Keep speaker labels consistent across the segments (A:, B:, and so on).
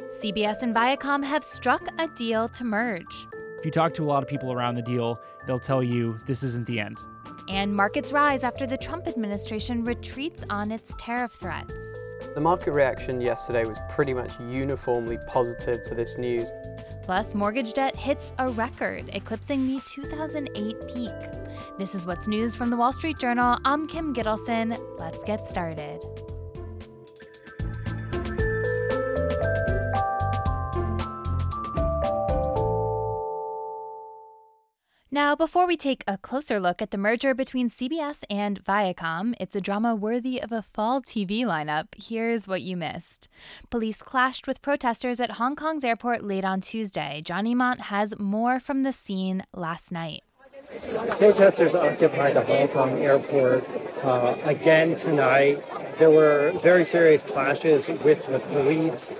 A: CBS and Viacom have struck a deal to merge.
B: If you talk to a lot of people around the deal, they'll tell you this isn't the end.
A: And markets rise after the Trump administration retreats on its tariff threats.
C: The market reaction yesterday was pretty much uniformly positive to this news.
A: Plus, mortgage debt hits a record, eclipsing the 2008 peak. This is what's news from the Wall Street Journal. I'm Kim Gittleson. Let's get started. Now, before we take a closer look at the merger between CBS and Viacom, it's a drama worthy of a fall TV lineup. Here's what you missed. Police clashed with protesters at Hong Kong's airport late on Tuesday. Johnny Mont has more from the scene last night.
D: Protesters occupied the Hong Kong airport again tonight. There were very serious clashes with the police.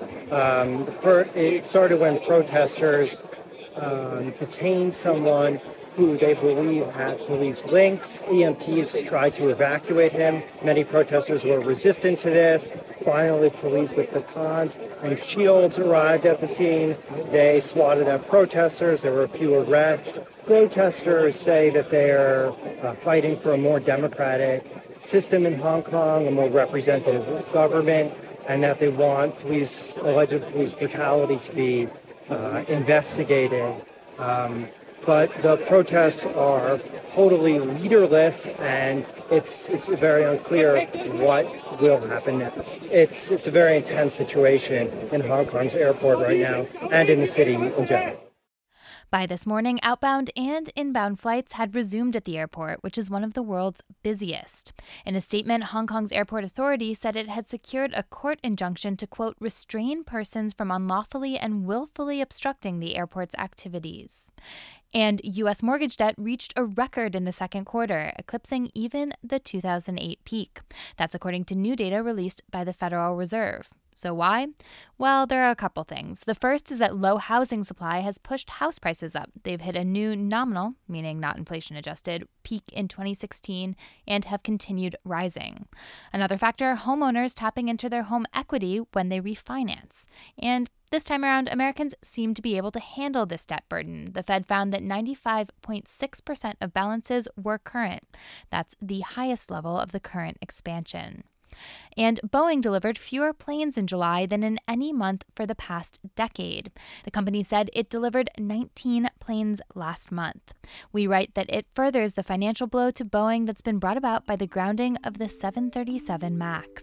D: It started when protesters detained someone who they believe had police links. EMTs tried to evacuate him. Many protesters were resistant to this. Finally, police with batons and shields arrived at the scene. They swatted at protesters. There were a few arrests. Protesters say that they're fighting for a more democratic system in Hong Kong, a more representative government, and that they want alleged police brutality to be investigated. But the protests are totally leaderless, and it's very unclear what will happen next. It's a very intense situation in Hong Kong's airport right now, and in the city in general.
A: By this morning, outbound and inbound flights had resumed at the airport, which is one of the world's busiest. In a statement, Hong Kong's airport authority said it had secured a court injunction to, quote, restrain persons from unlawfully and willfully obstructing the airport's activities. And U.S. mortgage debt reached a record in the second quarter, eclipsing even the 2008 peak. That's according to new data released by the Federal Reserve. So why? Well, there are a couple things. The first is that low housing supply has pushed house prices up. They've hit a new nominal, meaning not inflation adjusted, peak in 2016 and have continued rising. Another factor, homeowners tapping into their home equity when they refinance. And this time around, Americans seem to be able to handle this debt burden. The Fed found that 95.6% of balances were current. That's the highest level of the current expansion. And Boeing delivered fewer planes in July than in any month for the past decade. The company said it delivered 19 planes last month. We write that it furthers the financial blow to Boeing that's been brought about by the grounding of the 737 MAX.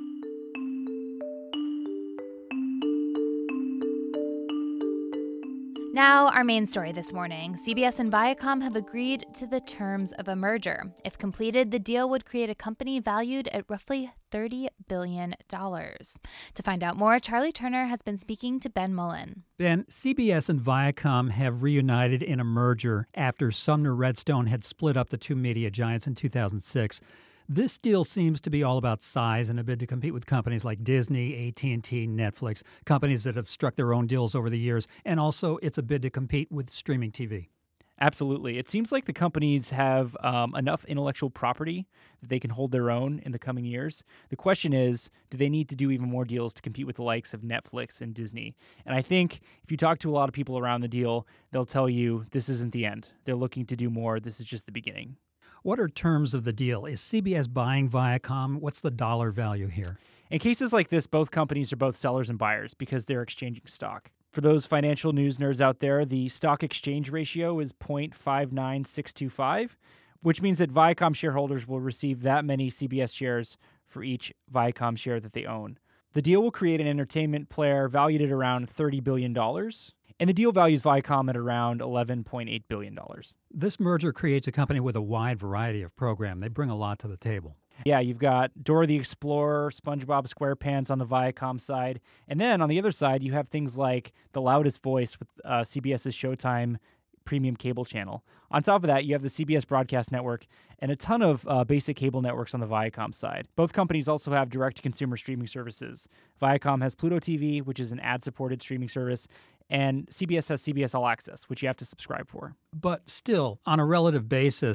A: Now, our main story this morning. CBS and Viacom have agreed to the terms of a merger. If completed, the deal would create a company valued at roughly $30 billion. To find out more, Charlie Turner has been speaking to Ben Mullen.
E: Ben, CBS and Viacom have reunited in a merger after Sumner Redstone had split up the two media giants in 2006. This deal seems to be all about size and a bid to compete with companies like Disney, AT&T, Netflix, companies that have struck their own deals over the years, and also it's a bid to compete with streaming TV.
B: Absolutely. It seems like the companies have enough intellectual property that they can hold their own in the coming years. The question is, do they need to do even more deals to compete with the likes of Netflix and Disney? And I think if you talk to a lot of people around the deal, they'll tell you this isn't the end. They're looking to do more. This is just the beginning.
E: What are terms of the deal? Is CBS buying Viacom? What's the dollar value here?
B: In cases like this, both companies are both sellers and buyers because they're exchanging stock. For those financial news nerds out there, the stock exchange ratio is 0.59625, which means that Viacom shareholders will receive that many CBS shares for each Viacom share that they own. The deal will create an entertainment player valued at around $30 billion. And the deal values Viacom at around $11.8 billion.
E: This merger creates a company with a wide variety of program. They bring a lot to the table.
B: Yeah, you've got Dora the Explorer, SpongeBob SquarePants on the Viacom side. And then on the other side, you have things like The Loudest Voice with CBS's Showtime premium cable channel. On top of that, you have the CBS Broadcast Network and a ton of basic cable networks on the Viacom side. Both companies also have direct-to-consumer streaming services. Viacom has Pluto TV, which is an ad-supported streaming service, and CBS has CBS All Access, which you have to subscribe for.
E: But still, on a relative basis,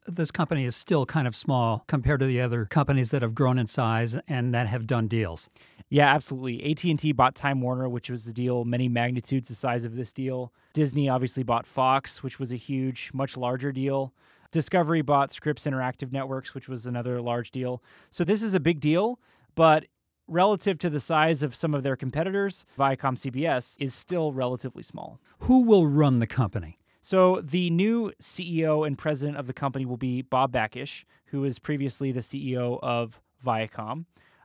E: this company is still kind of small compared to the other companies that have grown in size and that have done deals.
B: Yeah, absolutely. AT&T bought Time Warner, which was a deal many magnitudes the size of this deal. Disney obviously bought Fox, which was a huge, much larger deal. Discovery bought Scripps Interactive Networks, which was another large deal. So this is a big deal, but relative to the size of some of their competitors, Viacom-CBS is still relatively small.
E: Who will run the company?
B: So the new CEO and president of the company will be Bob Bakish, who was previously the CEO of Viacom.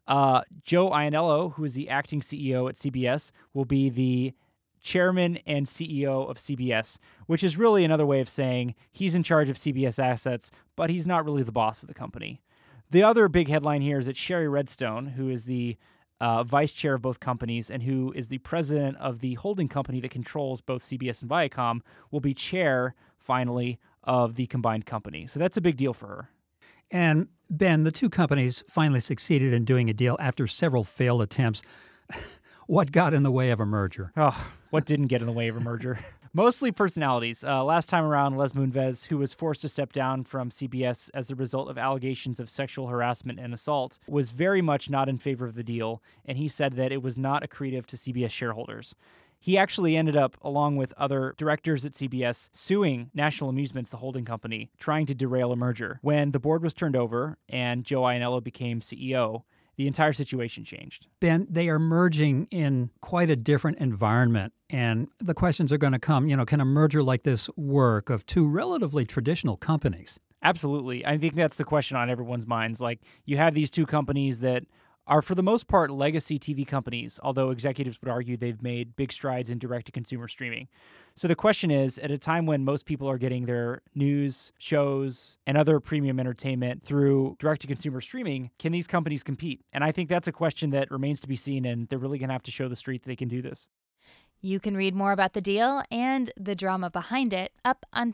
B: Joe Iannello, who is the acting CEO at CBS, will be the chairman and CEO of CBS, which is really another way of saying he's in charge of CBS assets, but he's not really the boss of the company. The other big headline here is that Sherry Redstone, who is the vice chair of both companies and who is the president of the holding company that controls both CBS and Viacom, will be chair, finally, of the combined company. So that's a big deal for her.
E: And Ben, the two companies finally succeeded in doing a deal after several failed attempts. What got in the way of a merger?
B: Oh, what didn't get in the way of a merger? Mostly personalities. Last time around, Les Moonves, who was forced to step down from CBS as a result of allegations of sexual harassment and assault, was very much not in favor of the deal, and he said that it was not accretive to CBS shareholders. He actually ended up, along with other directors at CBS, suing National Amusements, the holding company, trying to derail a merger. When the board was turned over and Joe Iannello became CEO, the entire situation changed.
E: Ben, they are merging in quite a different environment, and the questions are going to come, can a merger like this work of two relatively traditional companies?
B: Absolutely. I think that's the question on everyone's minds. Like, you have these two companies that are, for the most part, legacy TV companies, although executives would argue they've made big strides in direct-to-consumer streaming. So the question is, at a time when most people are getting their news, shows, and other premium entertainment through direct-to-consumer streaming, can these companies compete? And I think that's a question that remains to be seen, and they're really going to have to show the street that they can do this.
A: You can read more about the deal and the drama behind it up on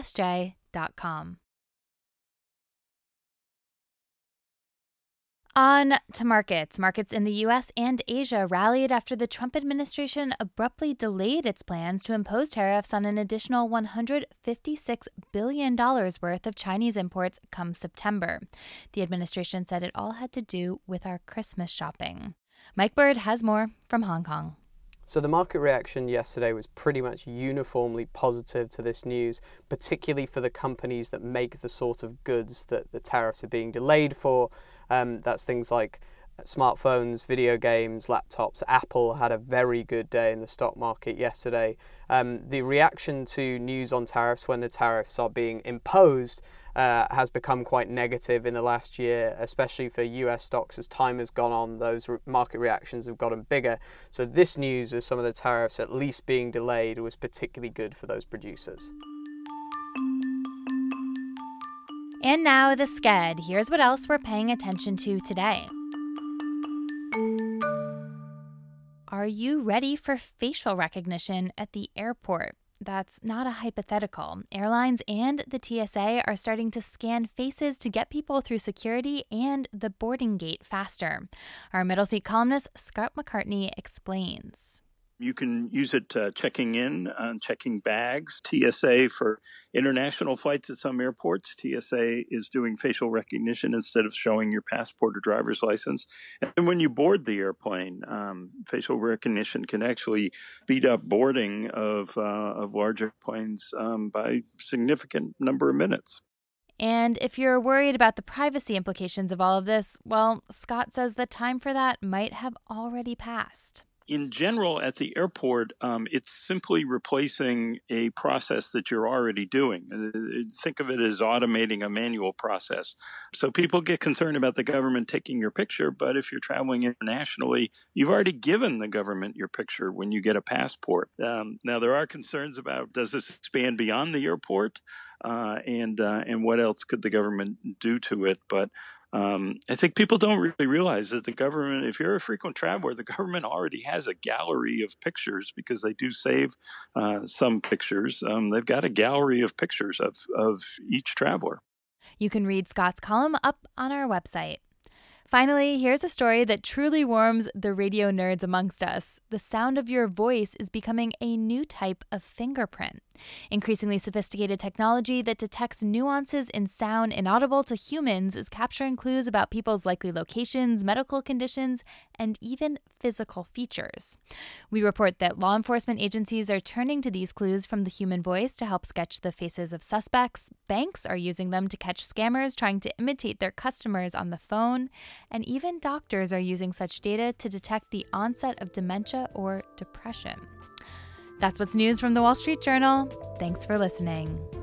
A: WSJ.com. On to markets. Markets in the U.S. and Asia rallied after the Trump administration abruptly delayed its plans to impose tariffs on an additional $156 billion worth of Chinese imports come September. The administration said it all had to do with our Christmas shopping. Mike Bird has more from Hong Kong.
C: So the market reaction yesterday was pretty much uniformly positive to this news, particularly for the companies that make the sort of goods that the tariffs are being delayed for. That's things like smartphones, video games, laptops. Apple had a very good day in the stock market yesterday. The reaction to news on tariffs when the tariffs are being imposed has become quite negative in the last year, especially for US stocks. As time has gone on, those market reactions have gotten bigger. So this news of some of the tariffs at least being delayed was particularly good for those producers.
A: And now the Sked. Here's what else we're paying attention to today. Are you ready for facial recognition at the airport? That's not a hypothetical. Airlines and the TSA are starting to scan faces to get people through security and the boarding gate faster. Our middle seat columnist, Scott McCartney, explains.
F: You can use it checking in, checking bags. TSA for international flights at some airports. TSA is doing facial recognition instead of showing your passport or driver's license. And when you board the airplane, facial recognition can actually speed up boarding of large airplanes by a significant number of minutes.
A: And if you're worried about the privacy implications of all of this, well, Scott says the time for that might have already passed.
F: In general, at the airport, it's simply replacing a process that you're already doing. Think of it as automating a manual process. So people get concerned about the government taking your picture, but if you're traveling internationally, you've already given the government your picture when you get a passport. Now, there are concerns about, does this expand beyond the airport? And what else could the government do to it? But I think people don't really realize that the government, if you're a frequent traveler, the government already has a gallery of pictures because they do save some pictures. They've got a gallery of pictures of each traveler.
A: You can read Scott's column up on our website. Finally, here's a story that truly warms the radio nerds amongst us. The the sound of your voice is becoming a new type of fingerprint. Increasingly sophisticated technology that detects nuances in sound inaudible to humans is capturing clues about people's likely locations, medical conditions, and even physical features. We report that law enforcement agencies are turning to these clues from the human voice to help sketch the faces of suspects. Banks are using them to catch scammers trying to imitate their customers on the phone. And even doctors are using such data to detect the onset of dementia or depression. That's what's news from the Wall Street Journal. Thanks for listening.